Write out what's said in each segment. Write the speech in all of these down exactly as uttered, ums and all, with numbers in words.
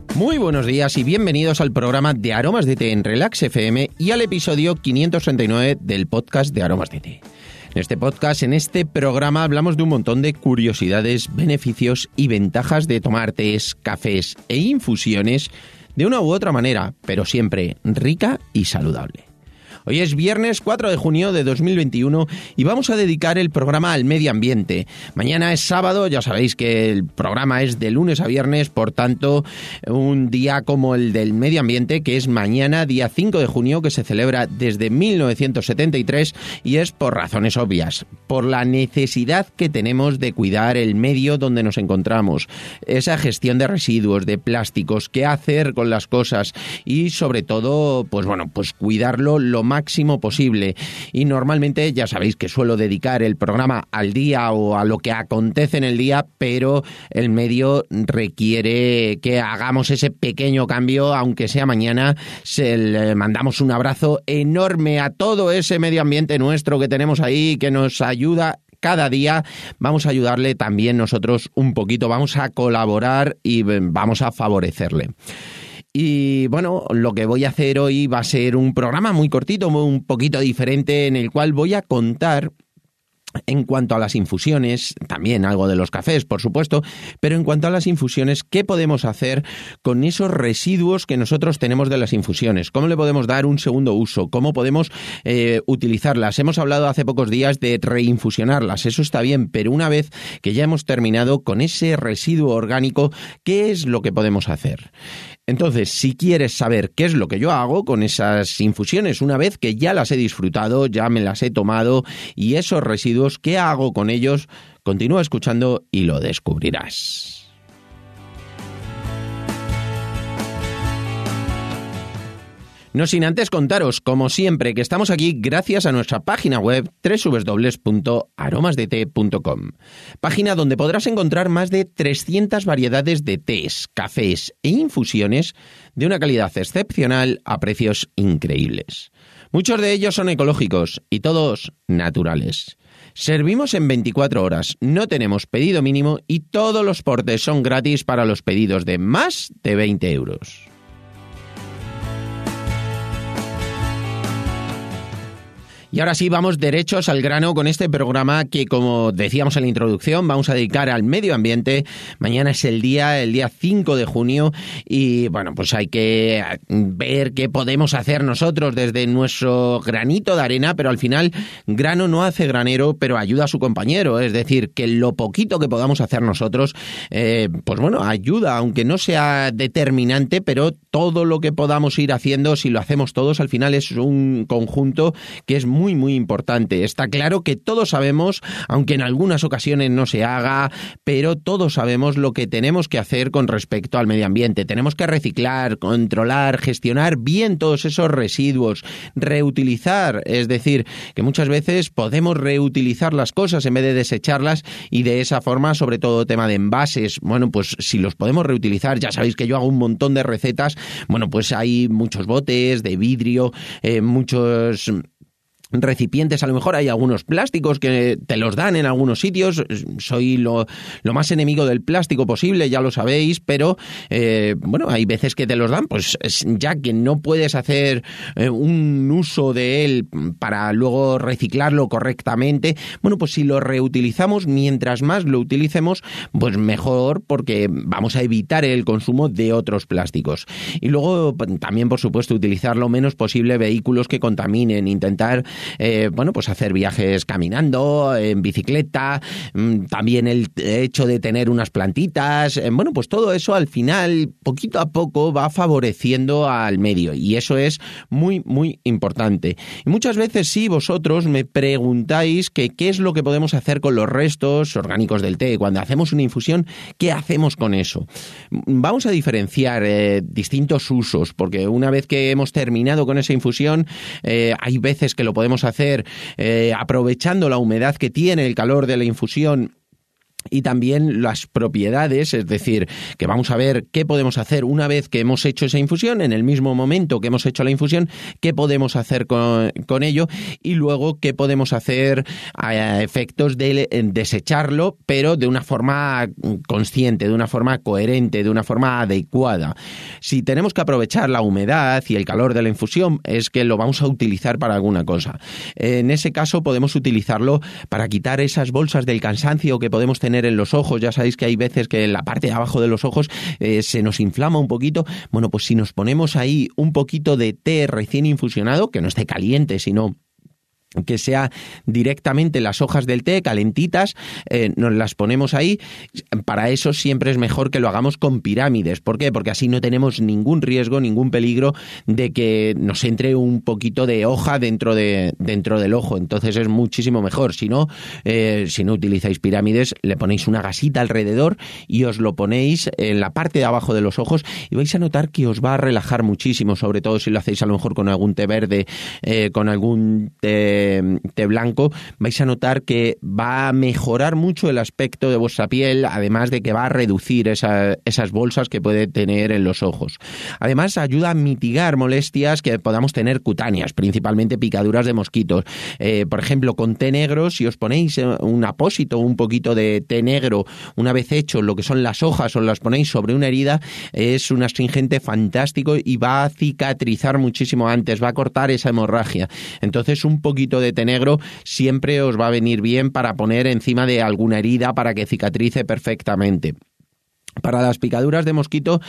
Muy buenos días y bienvenidos al programa de Aromas de Té en Relax F M y al episodio quinientos treinta y nueve del podcast de Aromas de Té. En este podcast, en este programa, hablamos de un montón de curiosidades, beneficios y ventajas de tomar tés, cafés e infusiones de una u otra manera, pero siempre rica y saludable. Hoy es viernes cuatro de junio de dos mil veintiuno y vamos a dedicar el programa al medio ambiente. Mañana es sábado, ya sabéis que el programa es de lunes a viernes, por tanto, un día como el del medio ambiente, que es mañana, día cinco de junio, que se celebra desde mil novecientos setenta y tres y es por razones obvias, por la necesidad que tenemos de cuidar el medio donde nos encontramos, esa gestión de residuos, de plásticos, qué hacer con las cosas y sobre todo, pues bueno, pues cuidarlo lo máximo posible. Y normalmente ya sabéis que suelo dedicar el programa al día o a lo que acontece en el día, pero el medio requiere que hagamos ese pequeño cambio, aunque sea mañana. Se le mandamos un abrazo enorme a todo ese medio ambiente nuestro que tenemos ahí, que nos ayuda cada día. Vamos a ayudarle también nosotros un poquito, vamos a colaborar y vamos a favorecerle. Y bueno, lo que voy a hacer hoy va a ser un programa muy cortito, un poquito diferente, en el cual voy a contar en cuanto a las infusiones, también algo de los cafés, por supuesto, pero en cuanto a las infusiones, ¿qué podemos hacer con esos residuos que nosotros tenemos de las infusiones? ¿Cómo le podemos dar un segundo uso? ¿Cómo podemos eh, utilizarlas? Hemos hablado hace pocos días de reinfusionarlas, eso está bien, pero una vez que ya hemos terminado con ese residuo orgánico, ¿qué es lo que podemos hacer? Entonces, si quieres saber qué es lo que yo hago con esas infusiones, una vez que ya las he disfrutado, ya me las he tomado, y esos residuos, ¿qué hago con ellos? Continúa escuchando y lo descubrirás. No sin antes contaros, como siempre, que estamos aquí gracias a nuestra página web doble u doble u doble u punto aromas de té punto com, página donde podrás encontrar más de trescientas variedades de tés, cafés e infusiones de una calidad excepcional a precios increíbles. Muchos de ellos son ecológicos y todos naturales. Servimos en veinticuatro horas, no tenemos pedido mínimo y todos los portes son gratis para los pedidos de más de veinte euros. Y ahora sí, vamos derechos al grano con este programa que, como decíamos en la introducción, vamos a dedicar al medio ambiente. Mañana es el día, el día cinco de junio y, bueno, pues hay que ver qué podemos hacer nosotros desde nuestro granito de arena, pero al final grano no hace granero, pero ayuda a su compañero. Es decir, que lo poquito que podamos hacer nosotros, eh, pues bueno, ayuda, aunque no sea determinante, pero todo lo que podamos ir haciendo, si lo hacemos todos, al final es un conjunto que es muy muy, muy importante. Está claro que todos sabemos, aunque en algunas ocasiones no se haga, pero todos sabemos lo que tenemos que hacer con respecto al medio ambiente. Tenemos que reciclar, controlar, gestionar bien todos esos residuos, reutilizar, es decir, que muchas veces podemos reutilizar las cosas en vez de desecharlas y de esa forma, sobre todo tema de envases, bueno, pues si los podemos reutilizar, ya sabéis que yo hago un montón de recetas, bueno, pues hay muchos botes de vidrio, eh, muchos recipientes, a lo mejor hay algunos plásticos que te los dan en algunos sitios. Soy lo, lo más enemigo del plástico posible, ya lo sabéis, pero eh, bueno, hay veces que te los dan, pues ya que no puedes hacer eh, un uso de él para luego reciclarlo correctamente, bueno, pues si lo reutilizamos, mientras más lo utilicemos, pues mejor, porque vamos a evitar el consumo de otros plásticos. Y luego también, por supuesto, utilizar lo menos posible vehículos que contaminen, intentar Eh, bueno, pues hacer viajes caminando, en bicicleta, también el hecho de tener unas plantitas, eh, bueno, pues todo eso al final, poquito a poco, va favoreciendo al medio y eso es muy, muy importante. Y muchas veces sí, vosotros me preguntáis que qué es lo que podemos hacer con los restos orgánicos del té. Cuando hacemos una infusión, ¿qué hacemos con eso? Vamos a diferenciar eh, distintos usos, porque una vez que hemos terminado con esa infusión, eh, hay veces que lo podemos hacer eh, aprovechando la humedad que tiene el calor de la infusión y también las propiedades, es decir, que vamos a ver qué podemos hacer una vez que hemos hecho esa infusión, en el mismo momento que hemos hecho la infusión, qué podemos hacer con, con ello y luego qué podemos hacer a efectos de desecharlo, pero de una forma consciente, de una forma coherente, de una forma adecuada. Si tenemos que aprovechar la humedad y el calor de la infusión, es que lo vamos a utilizar para alguna cosa. En ese caso podemos utilizarlo para quitar esas bolsas del cansancio que podemos tener en los ojos. Ya sabéis que hay veces que en la parte de abajo de los ojos eh, se nos inflama un poquito. Bueno, pues si nos ponemos ahí un poquito de té recién infusionado, que no esté caliente, sino que sea directamente las hojas del té calentitas, eh, nos las ponemos ahí. Para eso siempre es mejor que lo hagamos con pirámides. ¿Por qué? Porque así no tenemos ningún riesgo, ningún peligro de que nos entre un poquito de hoja dentro de dentro del ojo. Entonces es muchísimo mejor. Si no, eh, si no utilizáis pirámides, le ponéis una gasita alrededor y os lo ponéis en la parte de abajo de los ojos y vais a notar que os va a relajar muchísimo, sobre todo si lo hacéis a lo mejor con algún té verde, eh, con algún té té blanco. Vais a notar que va a mejorar mucho el aspecto de vuestra piel, además de que va a reducir esa, esas bolsas que puede tener en los ojos. Además, ayuda a mitigar molestias que podamos tener cutáneas, principalmente picaduras de mosquitos. Eh, por ejemplo, con té negro, si os ponéis un apósito, un poquito de té negro, una vez hecho lo que son las hojas, os las ponéis sobre una herida, es un astringente fantástico y va a cicatrizar muchísimo antes, va a cortar esa hemorragia. Entonces, un poquito de té negro siempre os va a venir bien para poner encima de alguna herida para que cicatrice perfectamente. Para las picaduras de mosquito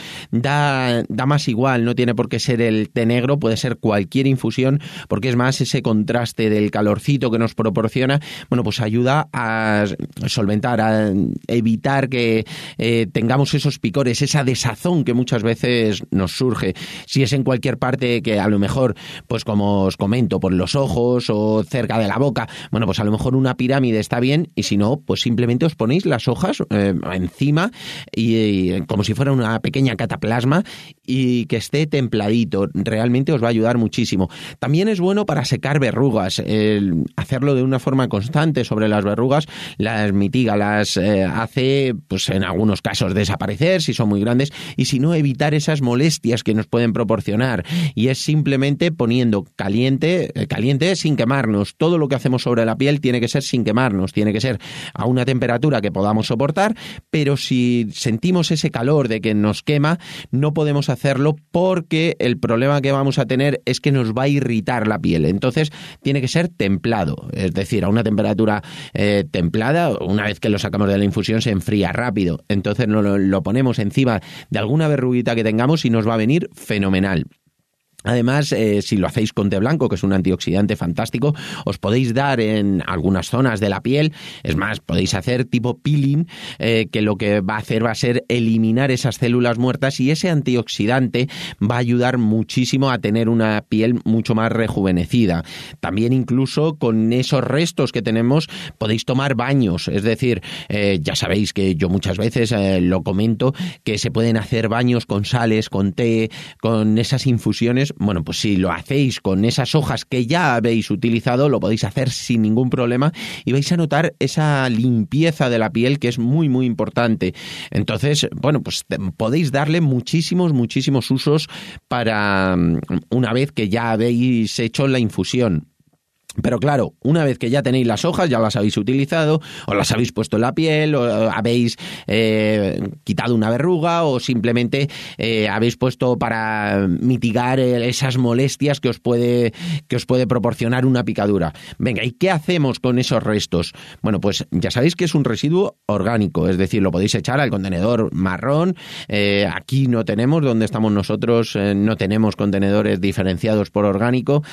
da, da más igual, no tiene por qué ser el té negro, puede ser cualquier infusión, porque es más ese contraste del calorcito que nos proporciona, bueno, pues ayuda a solventar, a evitar que eh, tengamos esos picores, esa desazón que muchas veces nos surge. Si es en cualquier parte que a lo mejor, pues como os comento, por los ojos o cerca de la boca, bueno, pues a lo mejor una pirámide está bien y si no, pues simplemente os ponéis las hojas eh, encima y Y como si fuera una pequeña cataplasma y que esté templadito, realmente os va a ayudar muchísimo. También es bueno para secar verrugas, el hacerlo de una forma constante sobre las verrugas las mitiga, las eh, hace pues en algunos casos desaparecer si son muy grandes y si no evitar esas molestias que nos pueden proporcionar y es simplemente poniendo caliente, eh, caliente sin quemarnos. Todo lo que hacemos sobre la piel tiene que ser sin quemarnos, tiene que ser a una temperatura que podamos soportar, pero si sentimos ese calor de que nos quema, no podemos hacerlo porque el problema que vamos a tener es que nos va a irritar la piel. Entonces, tiene que ser templado, es decir, a una temperatura eh, templada. Una vez que lo sacamos de la infusión se enfría rápido. Entonces, lo, lo ponemos encima de alguna verruguita que tengamos y nos va a venir fenomenal. Además, eh, si lo hacéis con té blanco, que es un antioxidante fantástico, os podéis dar en algunas zonas de la piel, es más, podéis hacer tipo peeling, eh, que lo que va a hacer va a ser eliminar esas células muertas y ese antioxidante va a ayudar muchísimo a tener una piel mucho más rejuvenecida. También incluso con esos restos que tenemos podéis tomar baños, es decir, eh, ya sabéis que yo muchas veces eh, lo comento, que se pueden hacer baños con sales, con té, con esas infusiones. Bueno, pues si lo hacéis con esas hojas que ya habéis utilizado, lo podéis hacer sin ningún problema y vais a notar esa limpieza de la piel que es muy, muy importante. Entonces, bueno, pues podéis darle muchísimos, muchísimos usos para una vez que ya habéis hecho la infusión. Pero claro, una vez que ya tenéis las hojas, ya las habéis utilizado, o las habéis puesto en la piel, o habéis eh, quitado una verruga, o simplemente eh, habéis puesto para mitigar esas molestias que os puede que os puede proporcionar una picadura. Venga, ¿y qué hacemos con esos restos? Bueno, pues ya sabéis que es un residuo orgánico, es decir, lo podéis echar al contenedor marrón. Eh, aquí no tenemos, donde estamos nosotros, eh, no tenemos contenedores diferenciados por orgánico,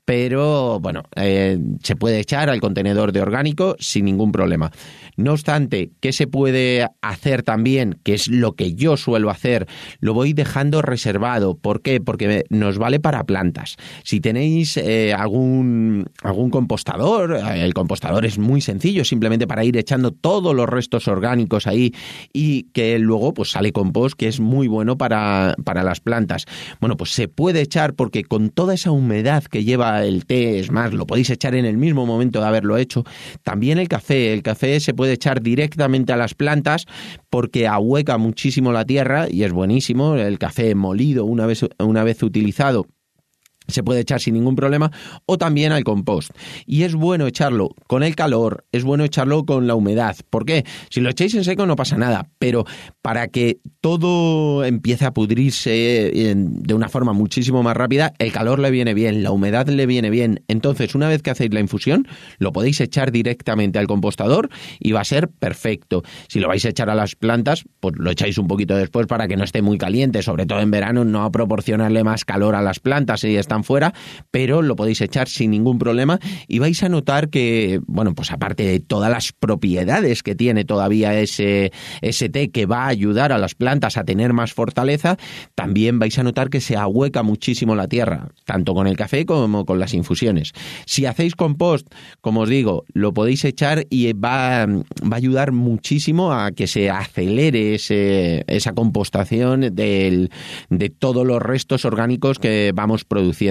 pero bueno, eh, se puede echar al contenedor de orgánico sin ningún problema. No obstante, ¿qué se puede hacer también? Que es lo que yo suelo hacer, lo voy dejando reservado. ¿Por qué? Porque nos vale para plantas. Si tenéis eh, algún, algún compostador, el compostador es muy sencillo, simplemente para ir echando todos los restos orgánicos ahí y que luego pues sale compost, que es muy bueno para, para las plantas. Bueno, pues se puede echar porque con toda esa humedad que lleva el té, es más, lo podéis echar en el mismo momento de haberlo hecho. También el café, el café se puede puede echar directamente a las plantas porque ahueca muchísimo la tierra y es buenísimo. El café molido una vez, una vez utilizado se puede echar sin ningún problema, o también al compost. Y es bueno echarlo con el calor, es bueno echarlo con la humedad. ¿Por qué? Si lo echáis en seco no pasa nada, pero para que todo empiece a pudrirse de una forma muchísimo más rápida, el calor le viene bien, la humedad le viene bien. Entonces, una vez que hacéis la infusión, lo podéis echar directamente al compostador y va a ser perfecto. Si lo vais a echar a las plantas, pues lo echáis un poquito después para que no esté muy caliente, sobre todo en verano, no a proporcionarle más calor a las plantas si están fuera, pero lo podéis echar sin ningún problema y vais a notar que, bueno, pues aparte de todas las propiedades que tiene todavía ese, ese té que va a ayudar a las plantas a tener más fortaleza, también vais a notar que se ahueca muchísimo la tierra, tanto con el café como con las infusiones. Si hacéis compost, como os digo, lo podéis echar y va, va a ayudar muchísimo a que se acelere ese, esa compostación del, de todos los restos orgánicos que vamos produciendo.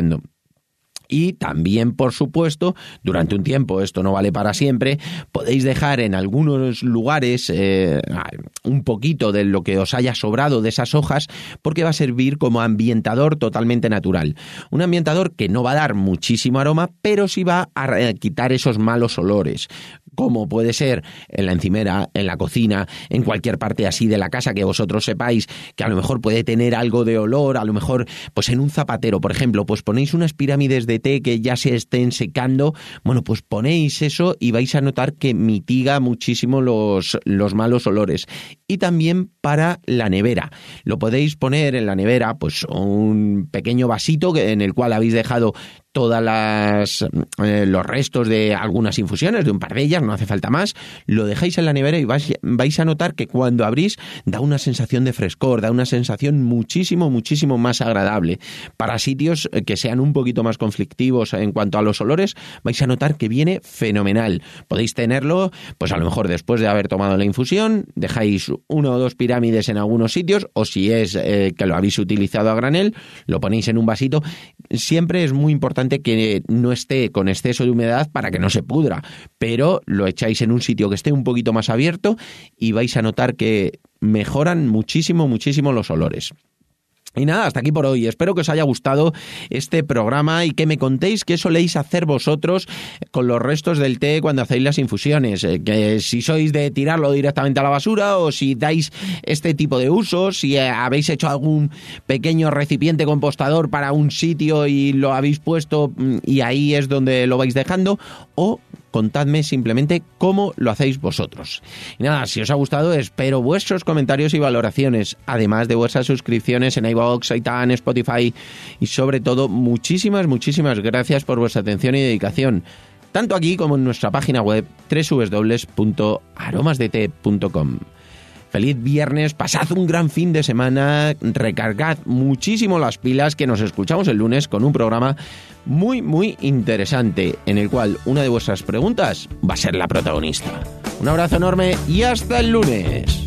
Y también, por supuesto, durante un tiempo, esto no vale para siempre, podéis dejar en algunos lugares eh, un poquito de lo que os haya sobrado de esas hojas, porque va a servir como ambientador totalmente natural. Un ambientador que no va a dar muchísimo aroma, pero sí va a quitar esos malos olores, como puede ser en la encimera, en la cocina, en cualquier parte así de la casa que vosotros sepáis que a lo mejor puede tener algo de olor, a lo mejor pues en un zapatero, por ejemplo, pues ponéis unas pirámides de té que ya se estén secando, bueno, pues ponéis eso y vais a notar que mitiga muchísimo los, los malos olores. Y también para la nevera. Lo podéis poner en la nevera, pues un pequeño vasito en el cual habéis dejado todas las eh, los restos de algunas infusiones, de un par de ellas, no hace falta más, lo dejáis en la nevera y vais, vais a notar que cuando abrís da una sensación de frescor, da una sensación muchísimo, muchísimo más agradable. Para sitios que sean un poquito más conflictivos en cuanto a los olores, vais a notar que viene fenomenal. Podéis tenerlo, pues a lo mejor después de haber tomado la infusión, dejáis una o dos pirámides en algunos sitios, o si es eh, que lo habéis utilizado a granel, lo ponéis en un vasito. Siempre es muy importante que no esté con exceso de humedad para que no se pudra, pero lo echáis en un sitio que esté un poquito más abierto y vais a notar que mejoran muchísimo, muchísimo los olores. Y nada, hasta aquí por hoy. Espero que os haya gustado este programa y que me contéis qué soléis hacer vosotros con los restos del té cuando hacéis las infusiones. Eh, que si sois de tirarlo directamente a la basura o si dais este tipo de usos, si eh, habéis hecho algún pequeño recipiente compostador para un sitio y lo habéis puesto y ahí es donde lo vais dejando, o contadme simplemente cómo lo hacéis vosotros. Y nada, si os ha gustado, espero vuestros comentarios y valoraciones, además de vuestras suscripciones en iVoox, iTunes, Spotify y sobre todo, muchísimas, muchísimas gracias por vuestra atención y dedicación, tanto aquí como en nuestra página web doble u doble u doble u punto aromas de té punto com. Feliz viernes, pasad un gran fin de semana, recargad muchísimo las pilas, que nos escuchamos el lunes con un programa muy, muy interesante, en el cual una de vuestras preguntas va a ser la protagonista. Un abrazo enorme y hasta el lunes.